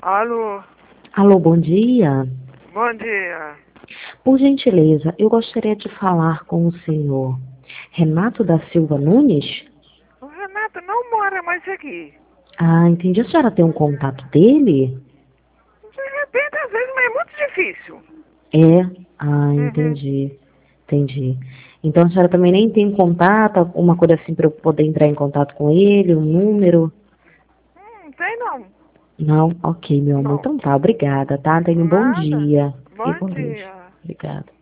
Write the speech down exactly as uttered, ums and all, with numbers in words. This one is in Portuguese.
Alô, Alô, bom dia. bom dia. Por gentileza, eu gostaria de falar com o senhor Renato da Silva Nunes. O Renato não mora mais aqui. Ah, entendi. A senhora tem um contato dele? De repente, às vezes, mas é muito difícil. É? Ah, Uhum. entendi. Entendi. Então a senhora também nem tem contato, alguma coisa assim para eu poder entrar em contato com ele, um número? Hum, tem não. Não? Ok, meu amor. Não. Então tá, obrigada, tá? Tenha um bom Nada. dia. Fique Bom com Deus. dia. Obrigada.